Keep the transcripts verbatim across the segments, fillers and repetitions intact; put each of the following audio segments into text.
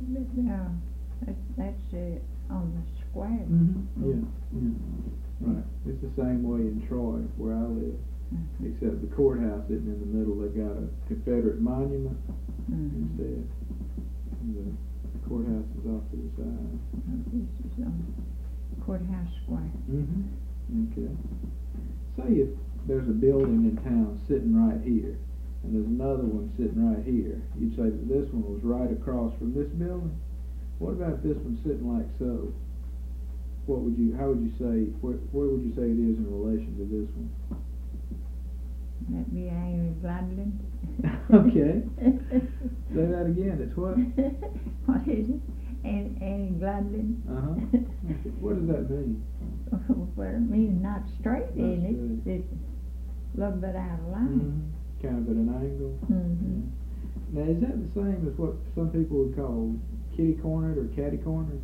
uh, that, that's uh, on the square. Mm-hmm. Yeah, yeah. Right. It's the same way in Troy, where I live, Mm-hmm. except the courthouse isn't in the middle. They've got a Confederate monument Mm-hmm. instead. And the courthouse is off to the side. Uh, This is on Courthouse Square. Mm-hmm. Okay. Say if there's a building in town sitting right here, and there's another one sitting right here, you'd say that this one was right across from this building. What about if this one's sitting like so? What would you, how would you say, where, where would you say it is in relation to this one? That'd be Amy Gladlin. Okay. Say that again, it's what? What is it? Annie, Annie Gladlin. Uh-huh. Okay. What does that mean? Well, it means not straight, Not isn't it? straight. It's a little bit out of line. Mm-hmm. Kind of at an angle. Mm-hmm. Yeah. Now, is that the same as what some people would call kitty cornered or catty cornered?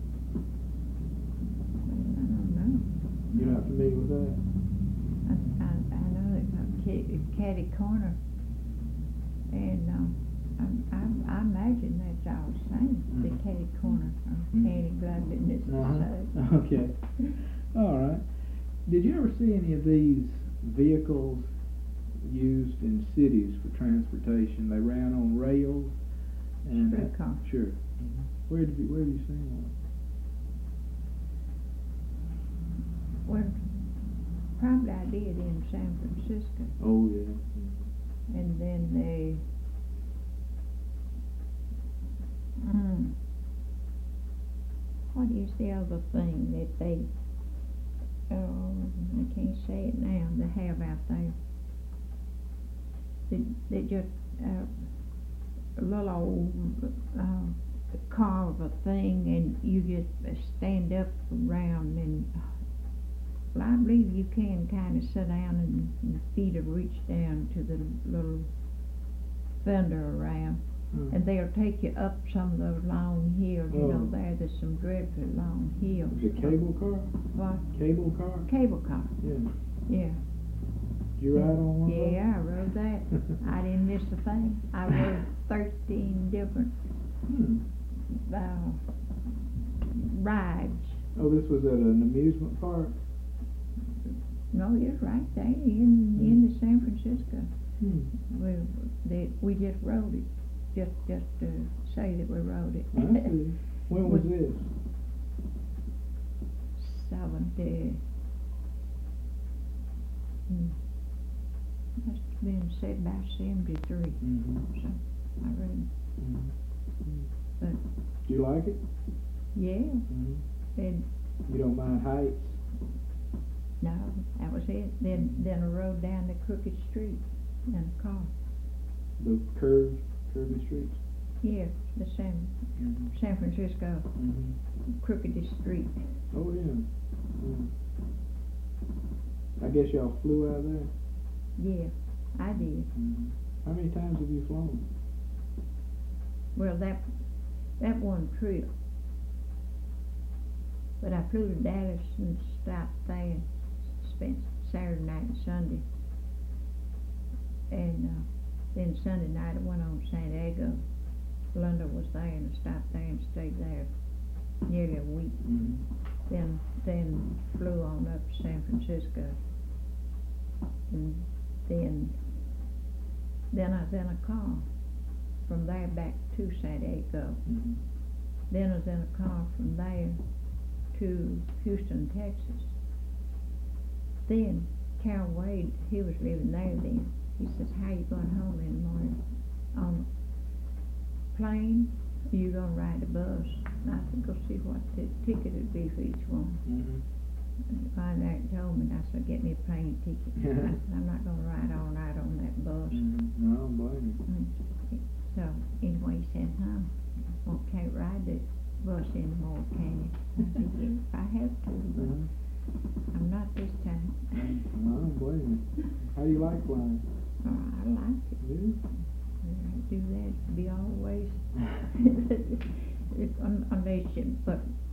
I don't know. You're not familiar with that? I, I, I know it's a kitty, catty corner, and um, I, I, I imagine that's all the same. Mhm. The catty corner or Mhm. Annie Gladlin is the Uh-huh. same. Okay. All right. Did you ever see any of these vehicles used in cities for transportation? They ran on rails and Streetcar. Sure. Mm-hmm. Where did you Where have you seen one? Well, probably I did in San Francisco, Oh yeah. Mm-hmm. and then they. Mm, what is the other thing that they? Oh, I can't say it now. They have out there. They they just uh, a little old uh, car of a thing, and you just uh, stand up around, and well, I believe you can kind of sit down and your feet will reach down to the little fender around. Hmm. And they'll take you up some of those long hills, you know, Oh. there, there's some dreadful long hills. Is it a cable car? What? Cable car? Cable car, Yeah. yeah. Did you ride on one? of those? Yeah, I rode that. I didn't miss a thing. I rode thirteen different Hmm. uh, rides. Oh, this was at an amusement park? No, it's right there in, in the San Francisco. Hmm. We, they, we just rode it, just, just to say that we rode it. I see. When was this? Seventy. Hmm. Must have been said about seventy-three. Mm-hmm. So I read. Mm-hmm. But Do you like it? yeah, Mm-hmm. and You don't mind heights? no, that was it. Then then I rode down the crooked street in a car. The curved, curvy streets? Yeah, the San Mm-hmm. San Francisco Mm-hmm. crookedest street. Oh, yeah. Yeah. I guess y'all flew out of there? Yeah, I did. Mm-hmm. How many times have you flown? Well, that that one trip. But I flew to Dallas and stopped there and spent Saturday night and Sunday. And uh, then Sunday night I went on to San Diego. Linda was there and I stopped there and stayed there nearly a week. Mm-hmm. Then Then flew on up to San Francisco. And then then I was in a car from there back to San Diego. Mm-hmm. Then I was in a car from there to Houston, Texas. Then Carol Wade, he was living there then. He says, "How you going home in the morning? On a plane? Or you gonna ride the bus?" And I said, "Go see what the ticket would be for each one." Mm-hmm. And the find out and told me, and I said, "Get me a plane ticket." I said, "I'm not gonna ride all night on that bus." Mm-hmm. No, I don't blame you. Mm. So anyway, he said, "Huh? Well, can't ride the bus anymore, can you?" I said, "Yeah, if I have to, but Mm-hmm. I'm not this time." No, I don't blame you. How do you like flying? Oh, I like it. Yeah. I do that to be always, if, un, unless you, but